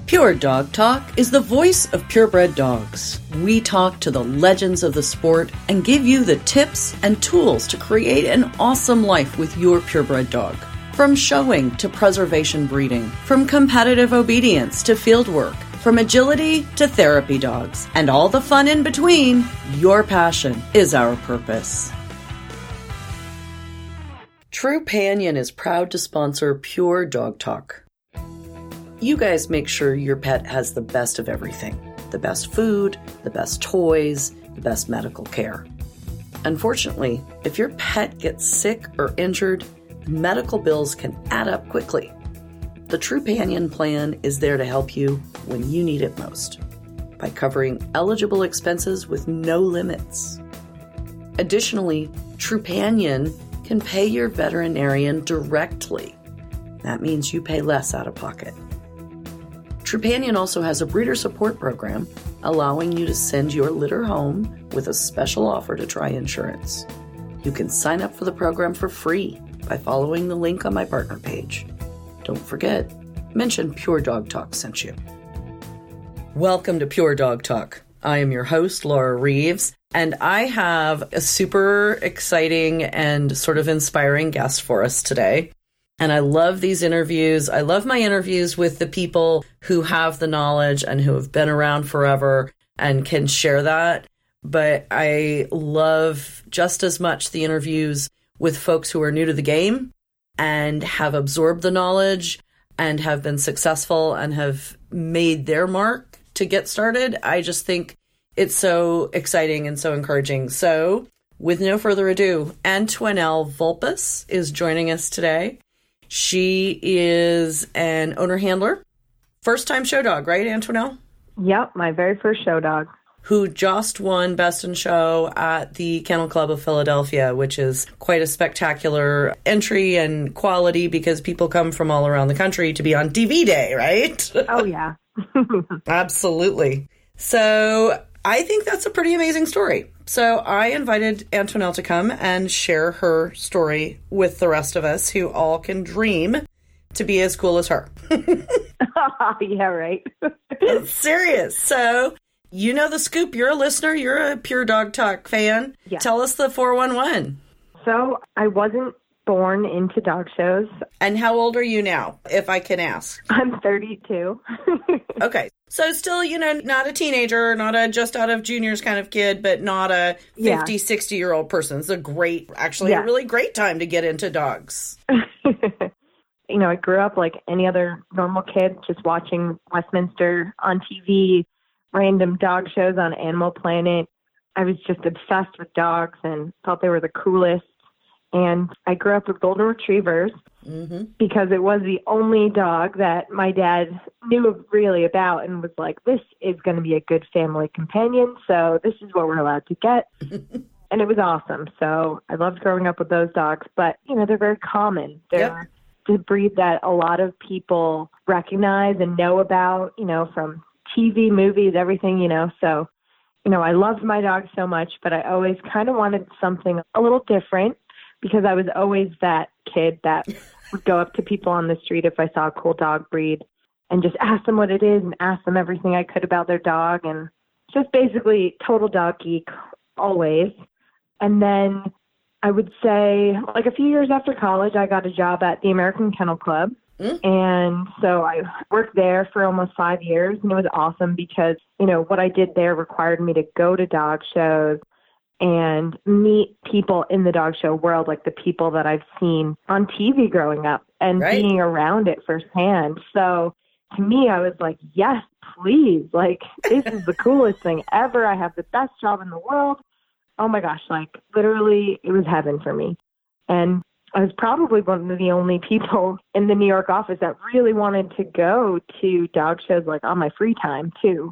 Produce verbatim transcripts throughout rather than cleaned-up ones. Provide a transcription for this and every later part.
Pure Dog Talk is the voice of purebred dogs. We talk to the legends of the sport and give you the tips and tools to create an awesome life with your purebred dog. From showing to preservation breeding, from competitive obedience to field work, from agility to therapy dogs, and all the fun in between, your passion is our purpose. Trupanion is proud to sponsor Pure Dog Talk. You guys make sure your pet has the best of everything. The best food, the best toys, the best medical care. Unfortunately, if your pet gets sick or injured, medical bills can add up quickly. The Trupanion plan is there to help you when you need it most by covering eligible expenses with no limits. Additionally, Trupanion can pay your veterinarian directly. That means you pay less out of pocket. Trupanion also has a breeder support program allowing you to send your litter home with a special offer to try insurance. You can sign up for the program for free by following the link on my partner page. Don't forget, mention Pure Dog Talk sent you. Welcome to Pure Dog Talk. I am your host, Laura Reeves, and I have a super exciting and sort of inspiring guest for us today. And I love these interviews. I love my interviews with the people who have the knowledge and who have been around forever and can share that. But I love just as much the interviews with folks who are new to the game and have absorbed the knowledge and have been successful and have made their mark to get started. I just think it's so exciting and so encouraging. So with no further ado, Antoinelle Vulpes is joining us today. She is an owner handler, first time show dog, right, Antoinelle? Yep, my very first show dog. Who just won Best in Show at the Kennel Club of Philadelphia, which is quite a spectacular entry and quality because people come from all around the country to be on T V Day, right? Oh, yeah. Absolutely. So I think that's a pretty amazing story. So I invited Antoinelle to come and share her story with the rest of us who all can dream to be as cool as her. Yeah, right. Serious. So you know the scoop. You're a listener. You're a Pure Dog Talk fan. Yeah. Tell us the four one one. So I wasn't born into dog shows. And how old are you now, if I can ask? I'm thirty-two. Okay. So still, you know, not a teenager, not a just out of juniors kind of kid, but not a fifty, yeah. sixty-year-old person. It's a great, actually yeah. a really great time to get into dogs. You know, I grew up like any other normal kid, just watching Westminster on T V, random dog shows on Animal Planet. I was just obsessed with dogs and thought they were the coolest. And I grew up with golden retrievers mm-hmm. because it was the only dog that my dad knew really about and was like, this is going to be a good family companion. So this is what we're allowed to get. And it was awesome. So I loved growing up with those dogs. But, you know, they're very common. They're yep. a breed that a lot of people recognize and know about, you know, from T V, movies, everything, you know. So, you know, I loved my dog so much, but I always kind of wanted something a little different. Because I was always that kid that would go up to people on the street if I saw a cool dog breed and just ask them what it is and ask them everything I could about their dog. And just basically total dog geek always. And then I would say like a few years after college, I got a job at the American Kennel Club. Mm. And so I worked there for almost five years. And it was awesome because, you know, what I did there required me to go to dog shows and meet people in the dog show world, like the people that I've seen on T V growing up and right. being around it firsthand. So to me, I was like, yes, please. Like, this is the coolest thing ever. I have the best job in the world. Oh my gosh, like literally it was heaven for me. And I was probably one of the only people in the New York office that really wanted to go to dog shows like on my free time too.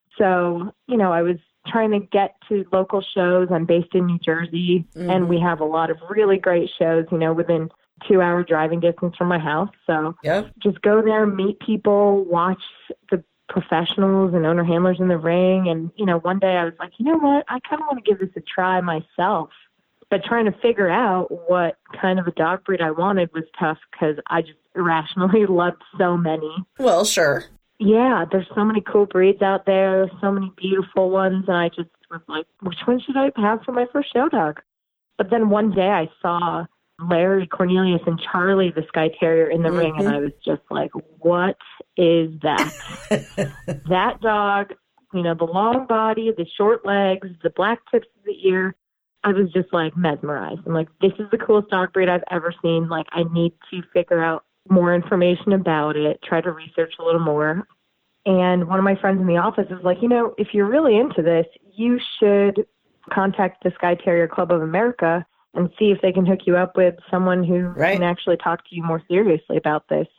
So, you know, I was trying to get to local shows. I'm based in New Jersey, mm-hmm. and we have a lot of really great shows, you know, within two hour driving distance from my house. So yep. just go there, meet people, watch the professionals and owner handlers in the ring. And, you know, one day I was like, you know what, I kind of want to give this a try myself. But trying to figure out what kind of a dog breed I wanted was tough because I just irrationally loved so many. Well, sure. Yeah, there's so many cool breeds out there, so many beautiful ones, and I just was like, which one should I have for my first show dog? But then one day I saw Larry, Cornelius, and Charlie, the Skye Terrier, in the mm-hmm. ring, and I was just like, what is that? That dog, you know, the long body, the short legs, the black tips of the ear, I was just like mesmerized. I'm like, this is the coolest dog breed I've ever seen. Like, I need to figure out more information about it, try to research a little more. And one of my friends in the office was like, you know, if you're really into this, you should contact the Skye Terrier Club of America and see if they can hook you up with someone who right. can actually talk to you more seriously about this.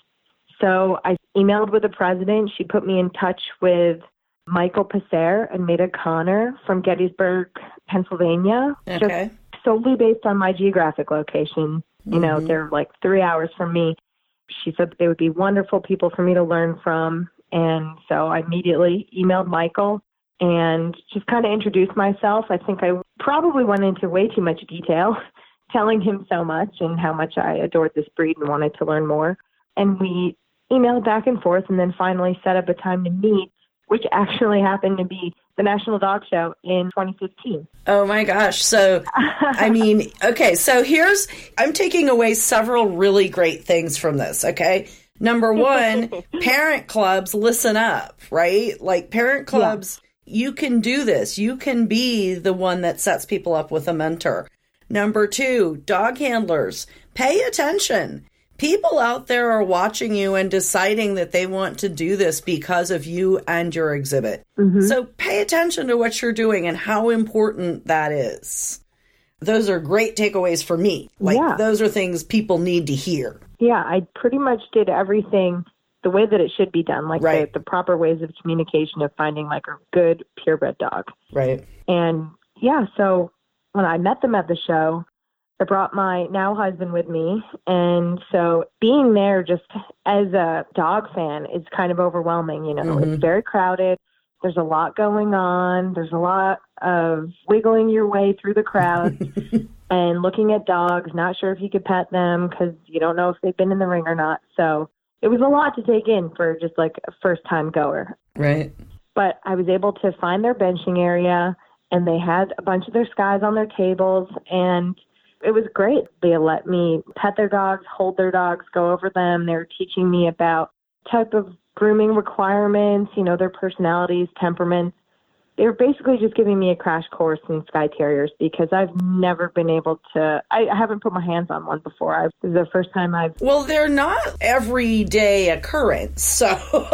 So I emailed with the president. She put me in touch with Michael Passer and Maida Connor from Gettysburg, Pennsylvania. Okay. Just solely based on my geographic location. You mm-hmm. know, they're like three hours from me. She said they would be wonderful people for me to learn from. And so I immediately emailed Michael and just kind of introduced myself. I think I probably went into way too much detail, telling him so much and how much I adored this breed and wanted to learn more. And we emailed back and forth and then finally set up a time to meet, which actually happened to be the National Dog Show in twenty fifteen. Oh my gosh. So, I mean, okay, so here's, I'm taking away several really great things from this, okay? Number one, parent clubs, listen up, right? Like parent clubs, yeah. You can do this. You can be the one that sets people up with a mentor. Number two, dog handlers, pay attention. People out there are watching you and deciding that they want to do this because of you and your exhibit. Mm-hmm. So pay attention to what you're doing and how important that is. Those are great takeaways for me. Like, yeah. Those are things people need to hear. Yeah, I pretty much did everything the way that it should be done, like right. the, the proper ways of communication of finding like a good purebred dog. Right. And yeah, so when I met them at the show, I brought my now husband with me. And so being there just as a dog fan is kind of overwhelming. You know, mm-hmm. It's very crowded. There's a lot going on. There's a lot of wiggling your way through the crowd and looking at dogs, not sure if you could pet them because you don't know if they've been in the ring or not. So it was a lot to take in for just like a first time goer. Right. But I was able to find their benching area and they had a bunch of their Skies on their tables and it was great. They let me pet their dogs, hold their dogs, go over them. They were teaching me about type of grooming requirements, you know, their personalities, temperaments. They were basically just giving me a crash course in Skye Terriers because I've never been able to, I, I haven't put my hands on one before. I, this is the first time I've... Well, they're not everyday occurrence, so...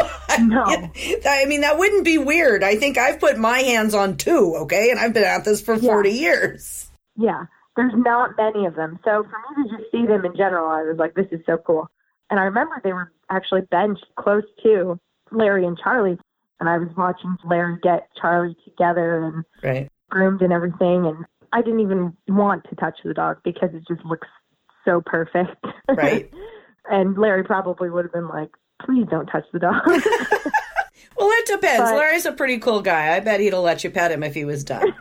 No. I mean, that wouldn't be weird. I think I've put my hands on two, okay? And I've been at this for forty yeah. years. Yeah. There's not many of them. So for me to just see them in general, I was like, this is so cool. And I remember they were actually benched close to Larry and Charlie. And I was watching Larry get Charlie together and right. groomed and everything. And I didn't even want to touch the dog because it just looks so perfect. Right. And Larry probably would have been like, please don't touch the dog. Well, it depends. But, Larry's a pretty cool guy. I bet he'd let you pet him if he was done.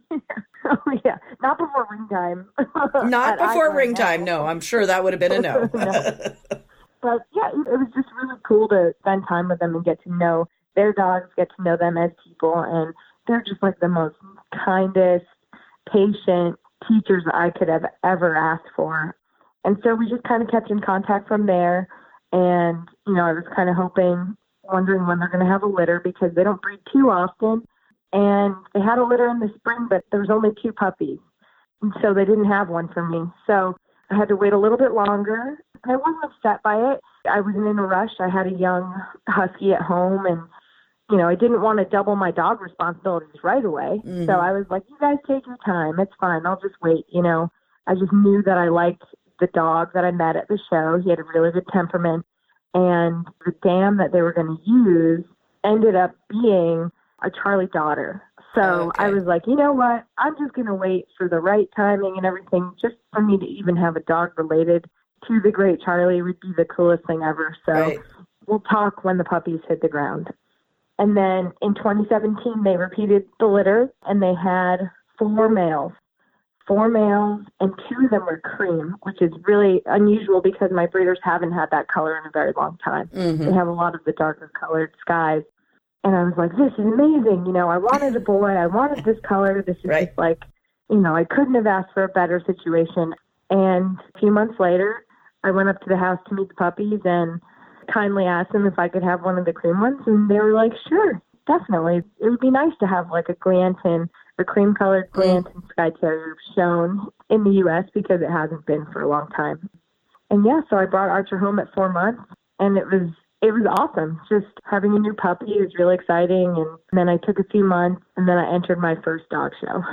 Oh, yeah. Not before ring time. Not before ring time. No, I'm sure that would have been a no. No. But, yeah, it was just really cool to spend time with them and get to know their dogs, get to know them as people. And they're just like the most kindest, patient teachers I could have ever asked for. And so we just kind of kept in contact from there. And, you know, I was kind of hoping, wondering when they're going to have a litter because they don't breed too often. And they had a litter in the spring, but there was only two puppies. And so they didn't have one for me. So I had to wait a little bit longer. I wasn't upset by it. I wasn't in a rush. I had a young husky at home and, you know, I didn't want to double my dog responsibilities right away. Mm-hmm. So I was like, you guys take your time. It's fine. I'll just wait. You know, I just knew that I liked the dog that I met at the show. He had a really good temperament. And the dam that they were going to use ended up being a Charlie daughter. So okay. I was like, you know what? I'm just going to wait for the right timing and everything just for me to even have a dog related to the great Charlie. It would be the coolest thing ever. So right. We'll talk when the puppies hit the ground. And then in twenty seventeen, they repeated the litter and they had four males. four males, and two of them were cream, which is really unusual because my breeders haven't had that color in a very long time. Mm-hmm. They have a lot of the darker colored skies. And I was like, this is amazing. You know, I wanted a boy. I wanted this color. This is right. just like, you know, I couldn't have asked for a better situation. And a few months later, I went up to the house to meet the puppies and kindly asked them if I could have one of the cream ones. And they were like, sure, definitely. It would be nice to have like a Glanton, a cream-colored Glanton mm. Skye Terrier shown in the U S because it hasn't been for a long time. And yeah, so I brought Archer home at four months, and it was It was awesome. Just having a new puppy was really exciting. And then I took a few months, and then I entered my first dog show.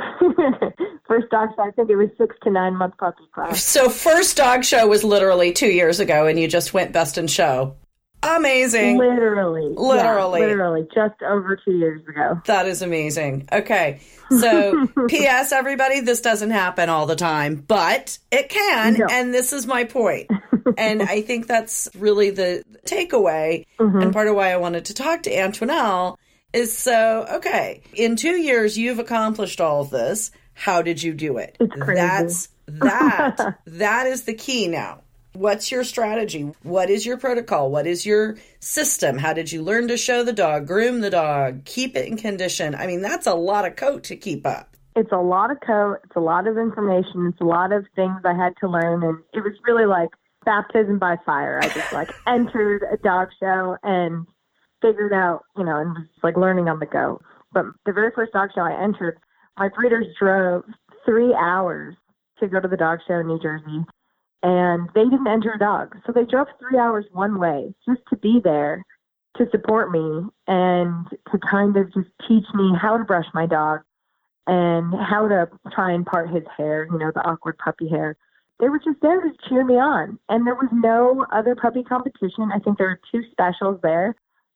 First dog show, I think it was six to nine month puppy class. So first dog show was literally two years ago, and you just went best in show. Amazing. Literally. Literally. Yeah, literally. Just over two years ago. That is amazing. Okay. So P S everybody, this doesn't happen all the time, but it can. No. And this is my point. And I think that's really the takeaway. Mm-hmm. And part of why I wanted to talk to Antoinelle is so, okay, in two years, you've accomplished all of this. How did you do it? It's crazy. That's, that, that is the key now. What's your strategy? What is your protocol? What is your system? How did you learn to show the dog, groom the dog, keep it in condition? I mean, that's a lot of coat to keep up. It's a lot of coat. It's a lot of information. It's a lot of things I had to learn. And it was really like baptism by fire. I just like entered a dog show and figured out, you know, and was like learning on the go. But the very first dog show I entered, my breeders drove three hours to go to the dog show in New Jersey. And they didn't enter a dog. So they drove three hours one way just to be there to support me and to kind of just teach me how to brush my dog and how to try and part his hair, you know, the awkward puppy hair. They were just there to cheer me on. And there was no other puppy competition. I think there were two specials there.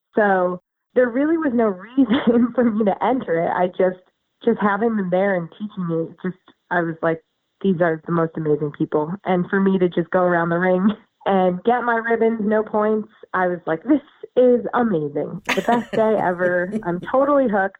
So there really was no reason for me to enter it. I just, just having them there and teaching me, just, I was like, these are the most amazing people. And for me to just go around the ring and get my ribbons, no points, I was like, this is amazing. The best day ever. I'm totally hooked.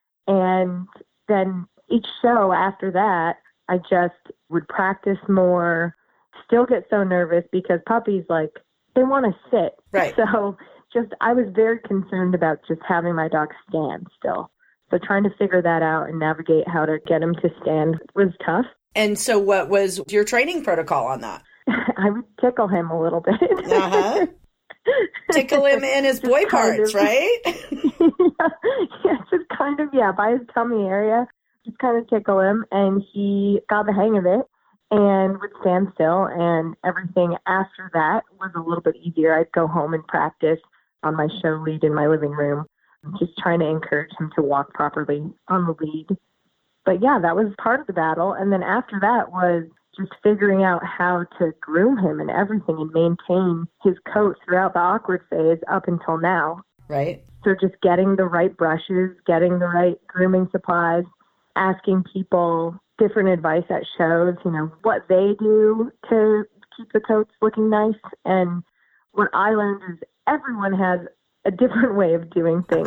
And then each show after that, I just would practice more, still get so nervous because puppies, like, they want to sit. Right. So just, I was very concerned about just having my dog stand still. So trying to figure that out and navigate how to get him to stand was tough. And so what was your training protocol on that? I would tickle him a little bit. Uh-huh. Tickle him in his boy parts, of, right? yeah, yeah, just kind of, yeah, by his tummy area, just kind of tickle him. And he got the hang of it and would stand still. And everything after that was a little bit easier. I'd go home and practice on my show lead in my living room, just trying to encourage him to walk properly on the lead. But yeah, that was part of the battle. And then after that was just figuring out how to groom him and everything and maintain his coat throughout the awkward phase up until now. Right. So just getting the right brushes, getting the right grooming supplies, asking people different advice at shows, you know, what they do to keep the coats looking nice. And what I learned is everyone has a different way of doing things.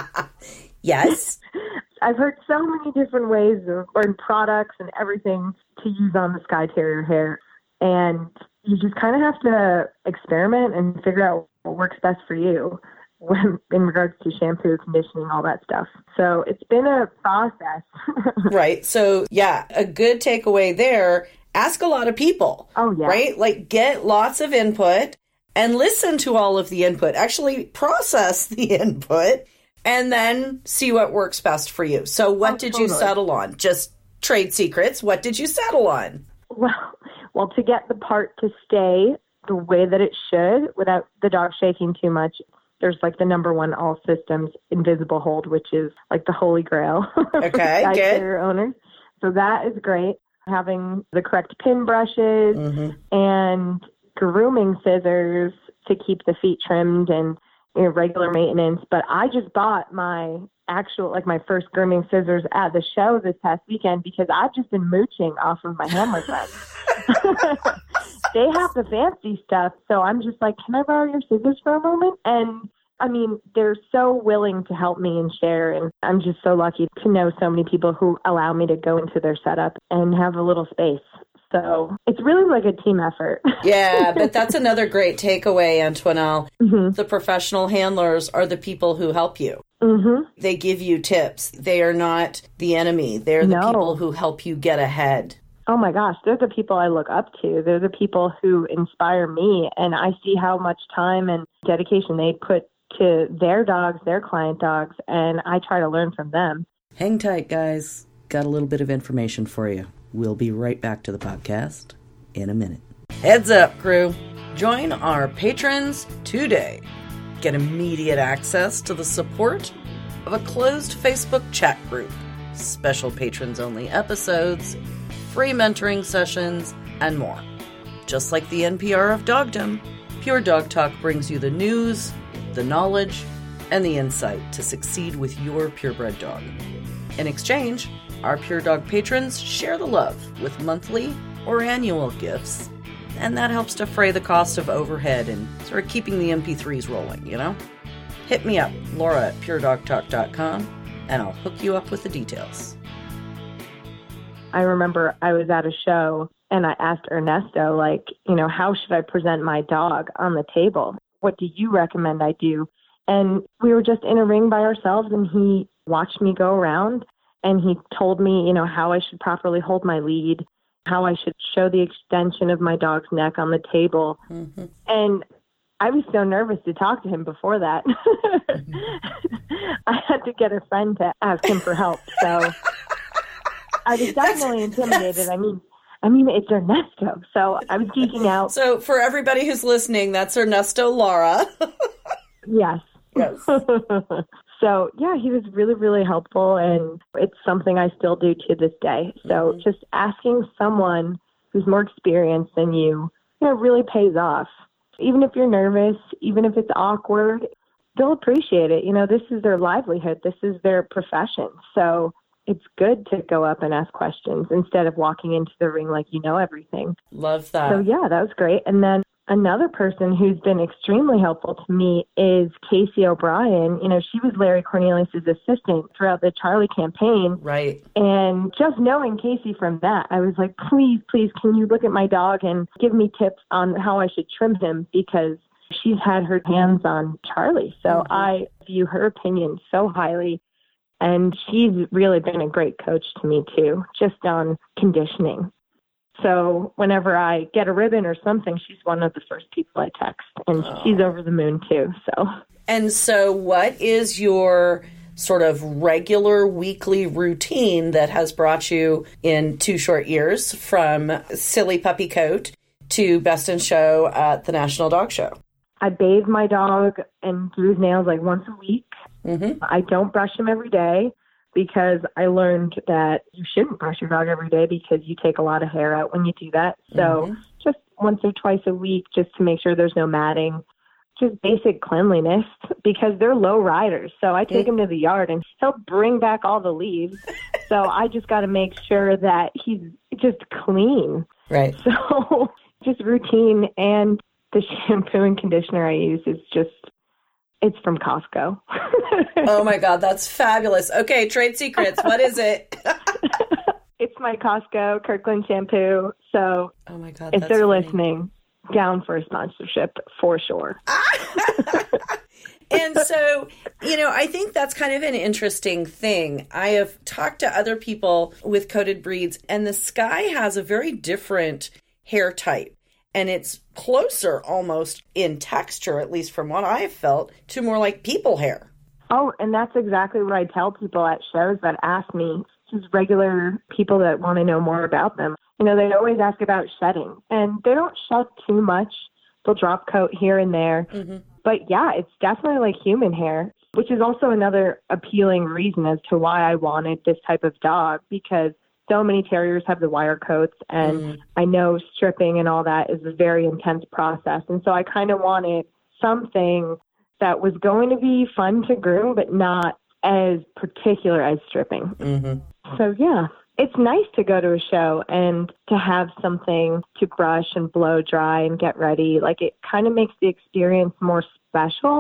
Yes. I've heard so many different ways of, or in products and everything to use on the Skye Terrier hair. And you just kind of have to experiment and figure out what works best for you when, in regards to shampoo, conditioning, all that stuff. So it's been a process. Right. So yeah, a good takeaway there, ask a lot of people. Oh, yeah. Right? Like get lots of input and listen to all of the input. Actually process the input. And then see what works best for you. So what oh, did totally. you settle on? Just trade secrets. What did you settle on? Well, well, to get the part to stay the way that it should without the dog shaking too much, there's like the number one all systems invisible hold, which is like the holy grail. Okay, for good. owners. So that is great. Having the correct pin brushes mm-hmm. and grooming scissors to keep the feet trimmed and, you know, regular maintenance. But I just bought my actual, like my first grooming scissors at the show this past weekend because I've just been mooching off of my handler friends. They have the fancy stuff. So I'm just like, can I borrow your scissors for a moment? And I mean, they're so willing to help me and share. And I'm just so lucky to know so many people who allow me to go into their setup and have a little space. So it's really like a team effort. Yeah, but that's another great takeaway, Antoinelle. Mm-hmm. The professional handlers are the people who help you. Mm-hmm. They give you tips. They are not the enemy. They're the No. people who help you get ahead. Oh my gosh, they're the people I look up to. They're the people who inspire me. And I see how much time and dedication they put to their dogs, their client dogs, and I try to learn from them. Hang tight, guys. Got a little bit of information for you. We'll be right back to the podcast in a minute. Heads up, crew. Join our patrons today. Get immediate access to the support of a closed Facebook chat group, special patrons-only episodes, free mentoring sessions, and more. Just like the N P R of dogdom, Pure Dog Talk brings you the news, the knowledge, and the insight to succeed with your purebred dog. In exchange, our Pure Dog patrons share the love with monthly or annual gifts, and that helps defray the cost of overhead and sort of keeping the M P threes rolling, you know? Hit me up, Laura at pure dog talk dot com, and I'll hook you up with the details. I remember I was at a show and I asked Ernesto, like, you know, how should I present my dog on the table? What do you recommend I do? And we were just in a ring by ourselves, and he watched me go around, and he told me, you know, how I should properly hold my lead, how I should show the extension of my dog's neck on the table. Mm-hmm. And I was so nervous to talk to him before that. Mm-hmm. I had to get a friend to ask him for help. So I was definitely that's, intimidated. That's... I mean, I mean, it's Ernesto. So I was geeking out. So for everybody who's listening, that's Ernesto Lara. Yes. Yes. So, yeah, he was really, really helpful, and it's something I still do to this day. So mm-hmm. just asking someone who's more experienced than you, you know, really pays off. Even if you're nervous, even if it's awkward, they'll appreciate it. You know, this is their livelihood. This is their profession. So it's good to go up and ask questions instead of walking into the ring like you know everything. Love that. So, yeah, that was great. And then another person who's been extremely helpful to me is Casey O'Brien. You know, she was Larry Cornelius's assistant throughout the Charlie campaign. Right. And just knowing Casey from that, I was like, please, please, can you look at my dog and give me tips on how I should trim him? Because she's had her hands on Charlie. So mm-hmm. I view her opinion so highly. And she's really been a great coach to me, too, just on conditioning. So whenever I get a ribbon or something, she's one of the first people I text. And oh. she's over the moon, too. So. And so what is your sort of regular weekly routine that has brought you in two short years from Silly Puppy Coat to Best in Show at the National Dog Show? I bathe my dog and do his nails like once a week. Mm-hmm. I don't brush him every day because I learned that you shouldn't brush your dog every day because you take a lot of hair out when you do that. So mm-hmm. just once or twice a week just to make sure there's no matting, just basic cleanliness because they're low riders. So I take mm-hmm. him to the yard and he'll bring back all the leaves. So I just got to make sure that he's just clean. Right. So just routine, and the shampoo and conditioner I use is just, it's from Costco. Oh my God, that's fabulous. Okay, trade secrets. What is it? It's my Costco Kirkland shampoo. So oh my God, if that's they're funny. listening, down for a sponsorship for sure. And so, you know, I think that's kind of an interesting thing. I have talked to other people with coated breeds, and the Skye has a very different hair type. And it's closer almost in texture, at least from what I've felt, to more like people hair. Oh, and that's exactly what I tell people at shows that ask me, just regular people that want to know more about them. You know, they always ask about shedding, and they don't shed too much. They'll drop coat here and there. Mm-hmm. But yeah, it's definitely like human hair, which is also another appealing reason as to why I wanted this type of dog, because so many terriers have the wire coats, and mm. I know stripping and all that is a very intense process. And so I kind of wanted something that was going to be fun to groom, but not as particular as stripping. Mm-hmm. So yeah, it's nice to go to a show and to have something to brush and blow dry and get ready. Like, it kind of makes the experience more special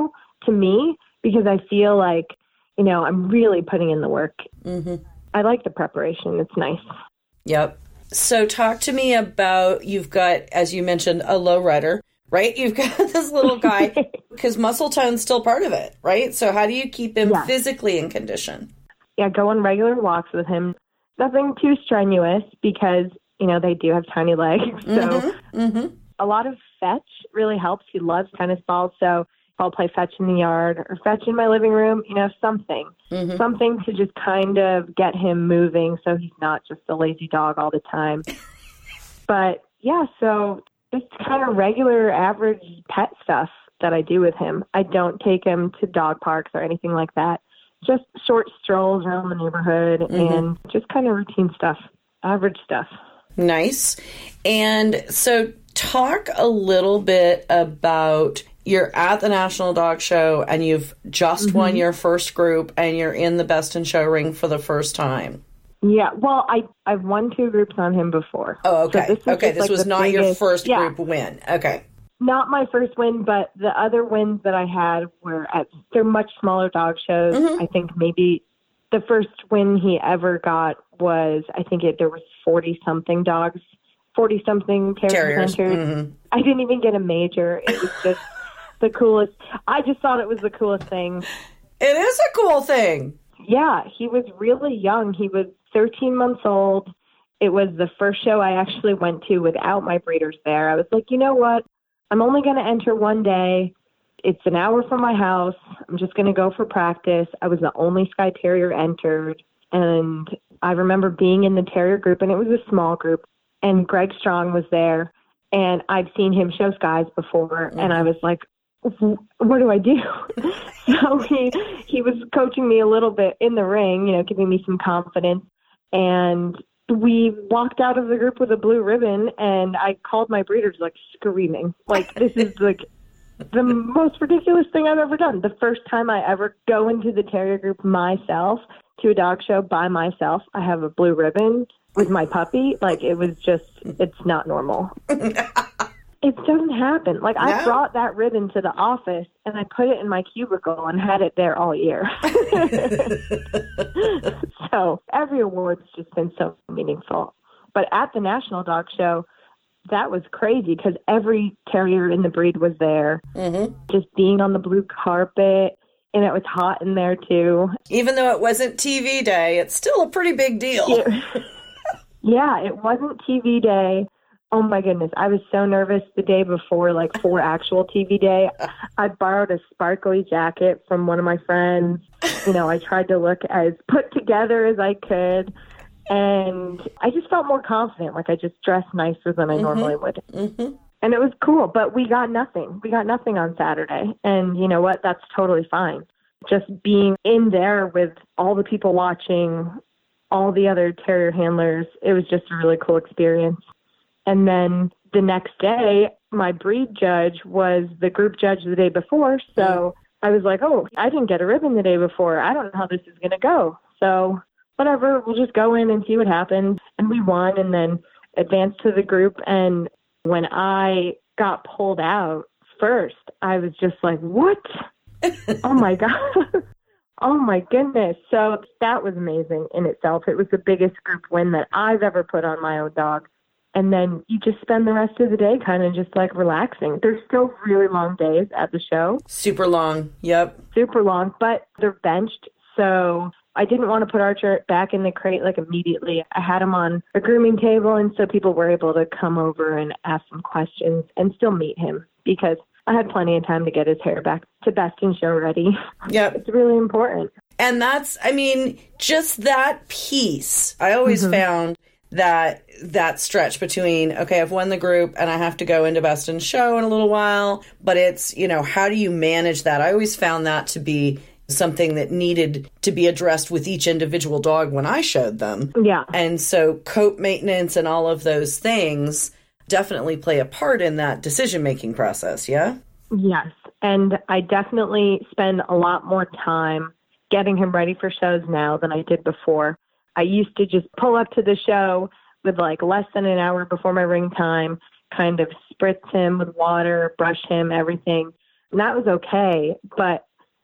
to me because I feel like, you know, I'm really putting in the work. Mm-hmm. I like the preparation. It's nice. Yep. So talk to me about, you've got, as you mentioned, a low rider, right? You've got this little guy because muscle tone's still part of it, right? So how do you keep him yeah. physically in condition? Yeah, go on regular walks with him. Nothing too strenuous because, you know, they do have tiny legs. So mm-hmm. Mm-hmm. a lot of fetch really helps. He loves tennis balls. So I'll play fetch in the yard or fetch in my living room, you know, something. Mm-hmm. Something to just kind of get him moving so he's not just a lazy dog all the time. But, yeah, so just kind of regular average pet stuff that I do with him. I don't take him to dog parks or anything like that. Just short strolls around the neighborhood mm-hmm. and just kind of routine stuff, average stuff. Nice. And so talk a little bit about, you're at the National Dog Show and you've just mm-hmm. won your first group and you're in the Best in Show ring for the first time. Yeah, well, I, I've won two groups on him before. Oh, okay. So this okay, this like was not biggest, your first yeah. group win. Okay. Not my first win, but the other wins that I had were at, they're much smaller dog shows. Mm-hmm. I think maybe the first win he ever got was, I think it, there was forty-something dogs, forty-something terrier centers. Mm-hmm. I didn't even get a major. It was just the coolest. I just thought it was the coolest thing. It is a cool thing. Yeah, he was really young. He was thirteen months old. It was the first show I actually went to without my breeders there. I was like, you know what? I'm only going to enter one day. It's an hour from my house. I'm just going to go for practice. I was the only Skye Terrier entered. And I remember being in the Terrier group, and it was a small group, and Greg Strong was there. And I've seen him show Skies before, mm-hmm. and I was like, what do I do? So he he was coaching me a little bit in the ring, you know, giving me some confidence. And we walked out of the group with a blue ribbon, and I called my breeders like screaming. Like, this is like the most ridiculous thing I've ever done. The first time I ever go into the Terrier group myself to a dog show by myself, I have a blue ribbon with my puppy. Like, it was just, it's not normal. It doesn't happen. Like, no. I brought that ribbon to the office, and I put it in my cubicle and had it there all year. So every award's just been so meaningful. But at the National Dog Show, that was crazy because every terrier in the breed was there. Mm-hmm. Just being on the blue carpet, and it was hot in there, too. Even though it wasn't T V day, it's still a pretty big deal. Yeah, yeah, it wasn't T V day. Oh, my goodness. I was so nervous the day before, like, for actual T V day. I borrowed a sparkly jacket from one of my friends. You know, I tried to look as put together as I could. And I just felt more confident. Like, I just dressed nicer than I mm-hmm. normally would. Mm-hmm. And it was cool. But we got nothing. We got nothing on Saturday. And you know what? That's totally fine. Just being in there with all the people watching, all the other terrier handlers, it was just a really cool experience. And then the next day, my breed judge was the group judge the day before. So I was like, oh, I didn't get a ribbon the day before. I don't know how this is going to go. So whatever, we'll just go in and see what happens. And we won and then advanced to the group. And when I got pulled out first, I was just like, what? Oh, my God. Oh, my goodness. So that was amazing in itself. It was the biggest group win that I've ever put on my own dog. And then you just spend the rest of the day kind of just like relaxing. There's still really long days at the show. Super long. Yep. Super long, but they're benched. So I didn't want to put Archer back in the crate like immediately. I had him on a grooming table, and so people were able to come over and ask some questions and still meet him because I had plenty of time to get his hair back to Best in Show ready. Yep. It's really important. And that's, I mean, just that piece. I always mm-hmm. found that that stretch between, okay, I've won the group and I have to go into Best in Show in a little while, but it's, you know, how do you manage that? I always found that to be something that needed to be addressed with each individual dog when I showed them. Yeah. And so coat maintenance and all of those things definitely play a part in that decision-making process, yeah? Yes. And I definitely spend a lot more time getting him ready for shows now than I did before. I used to just pull up to the show with like less than an hour before my ring time, kind of spritz him with water, brush him, everything. And that was okay. But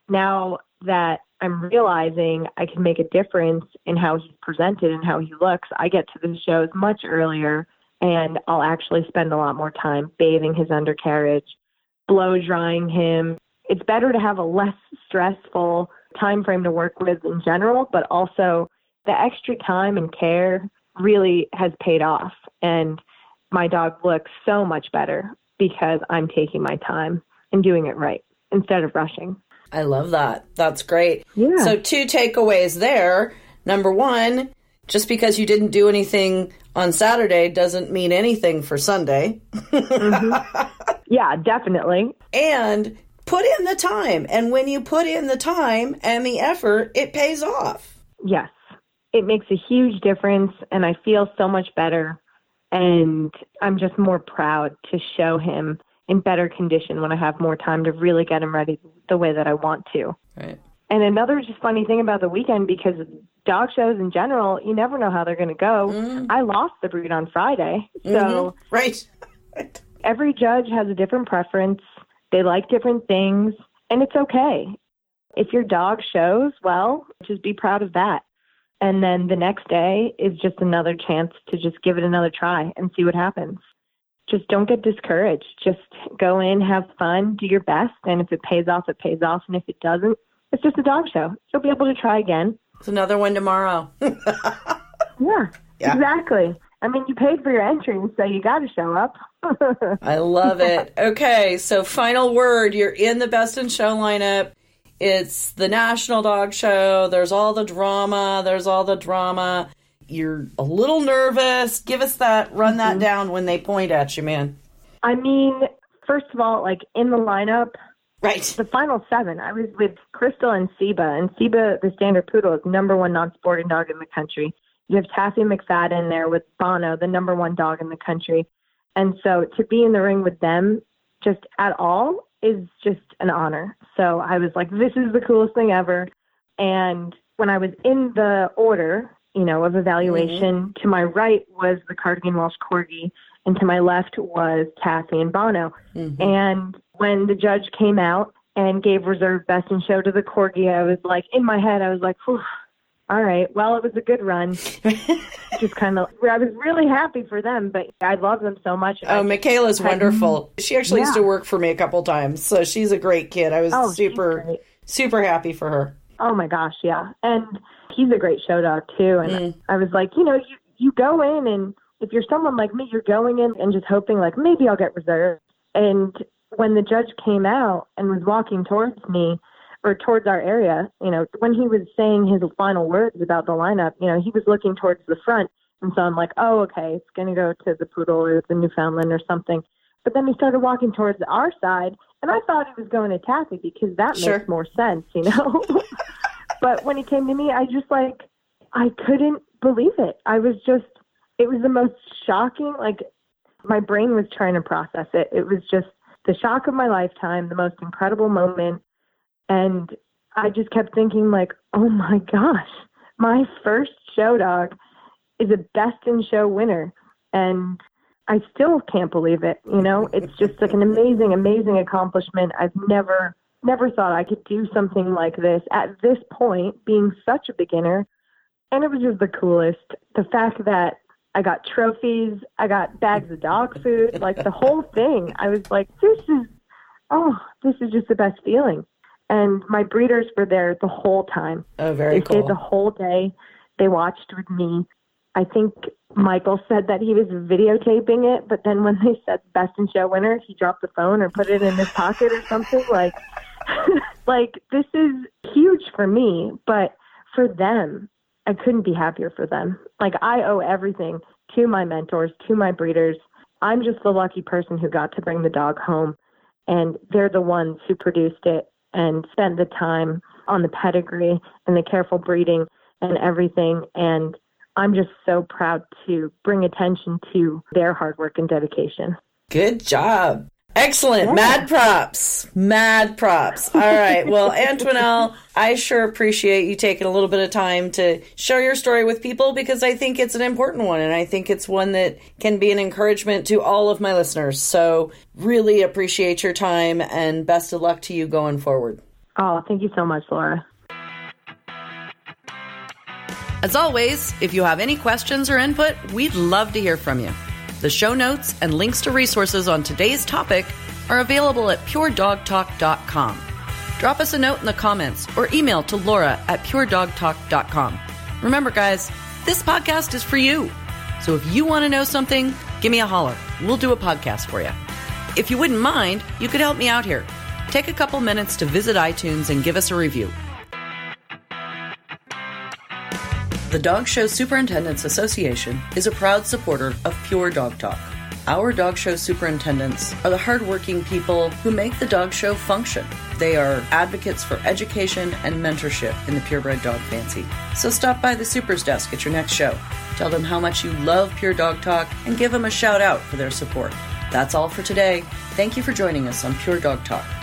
now that I'm realizing I can make a difference in how he's presented and how he looks, I get to the shows much earlier, and I'll actually spend a lot more time bathing his undercarriage, blow drying him. It's better to have a less stressful time frame to work with in general, but also the extra time and care really has paid off. And my dog looks so much better because I'm taking my time and doing it right instead of rushing. I love that. That's great. Yeah. So two takeaways there. Number one, just because you didn't do anything on Saturday doesn't mean anything for Sunday. Mm-hmm. Yeah, definitely. And put in the time. And when you put in the time and the effort, it pays off. Yes. It makes a huge difference, and I feel so much better. And I'm just more proud to show him in better condition when I have more time to really get him ready the way that I want to. Right. And another just funny thing about the weekend, because dog shows in general, you never know how they're going to go. Mm. I lost the breed on Friday. So mm-hmm. Right. Every judge has a different preference. They like different things, and it's okay. If your dog shows, well, just be proud of that. And then the next day is just another chance to just give it another try and see what happens. Just don't get discouraged. Just go in, have fun, do your best. And if it pays off, it pays off. And if it doesn't, it's just a dog show. You'll be able to try again. It's another one tomorrow. yeah, yeah, exactly. I mean, you paid for your entry, so you got to show up. I love it. Okay, so final word. You're in the Best in Show lineup. It's the National Dog Show. There's all the drama. There's all the drama. You're a little nervous. Give us that, run that mm-hmm. down when they point at you, man. I mean, first of all, like in the lineup, right? The final seven, I was with Crystal and Seba. And Seba, the standard poodle, is number one non-sporting dog in the country. You have Taffy McFadden there with Bono, the number one dog in the country. And so to be in the ring with them just at all is just an honor. So I was like, this is the coolest thing ever. And when I was in the order, you know, of evaluation, mm-hmm. to my right was the Cardigan Welsh Corgi, and to my left was Taffy and Bono. Mm-hmm. And when the judge came out and gave reserve Best in Show to the Corgi, I was like, in my head, I was like, whew, all right, well, it was a good run. Just kind of, I was really happy for them, but I love them so much. Oh, Michaela's wonderful. She actually yeah. used to work for me a couple times, so she's a great kid. I was oh, super, super happy for her. Oh, my gosh, yeah. And he's a great show dog, too. And mm. I was like, you know, you, you go in, and if you're someone like me, you're going in and just hoping, like, maybe I'll get reserved. And when the judge came out and was walking towards me, or towards our area, you know, when he was saying his final words about the lineup, you know, he was looking towards the front. And so I'm like, oh, okay, it's going to go to the poodle or the Newfoundland or something. But then he started walking towards our side, and I thought he was going to Taffy because that sure. makes more sense, you know. But when he came to me, I just, like, I couldn't believe it. I was just, it was the most shocking, like, my brain was trying to process it. It was just the shock of my lifetime, the most incredible moment. And I just kept thinking, like, oh, my gosh, my first show dog is a Best in Show winner. And I still can't believe it. You know, it's just like an amazing, amazing accomplishment. I've never, never thought I could do something like this at this point, being such a beginner. And it was just the coolest. The fact that I got trophies, I got bags of dog food, like the whole thing. I was like, this is, oh, this is just the best feeling. And my breeders were there the whole time. Oh, very they cool. They stayed the whole day. They watched with me. I think Michael said that he was videotaping it, but then when they said Best in Show winner, he dropped the phone or put it in his pocket or something. Like, like this is huge for me, but for them, I couldn't be happier for them. Like, I owe everything to my mentors, to my breeders. I'm just the lucky person who got to bring the dog home, and they're the ones who produced it and spent the time on the pedigree and the careful breeding and everything. And I'm just so proud to bring attention to their hard work and dedication. Good job. Excellent. Yeah. Mad props. Mad props. All right. Well, Antoinelle, I sure appreciate you taking a little bit of time to share your story with people, because I think it's an important one, and I think it's one that can be an encouragement to all of my listeners. So really appreciate your time, and best of luck to you going forward. Oh, thank you so much, Laura. As always, if you have any questions or input, we'd love to hear from you. The show notes and links to resources on today's topic are available at pure dog talk dot com. Drop us a note in the comments or email to Laura at pure dog talk dot com. Remember, guys, this podcast is for you. So if you want to know something, give me a holler. We'll do a podcast for you. If you wouldn't mind, you could help me out here. Take a couple minutes to visit iTunes and give us a review. The Dog Show Superintendents Association is a proud supporter of Pure Dog Talk. Our dog show superintendents are the hardworking people who make the dog show function. They are advocates for education and mentorship in the purebred dog fancy. So stop by the Super's desk at your next show. Tell them how much you love Pure Dog Talk and give them a shout out for their support. That's all for today. Thank you for joining us on Pure Dog Talk.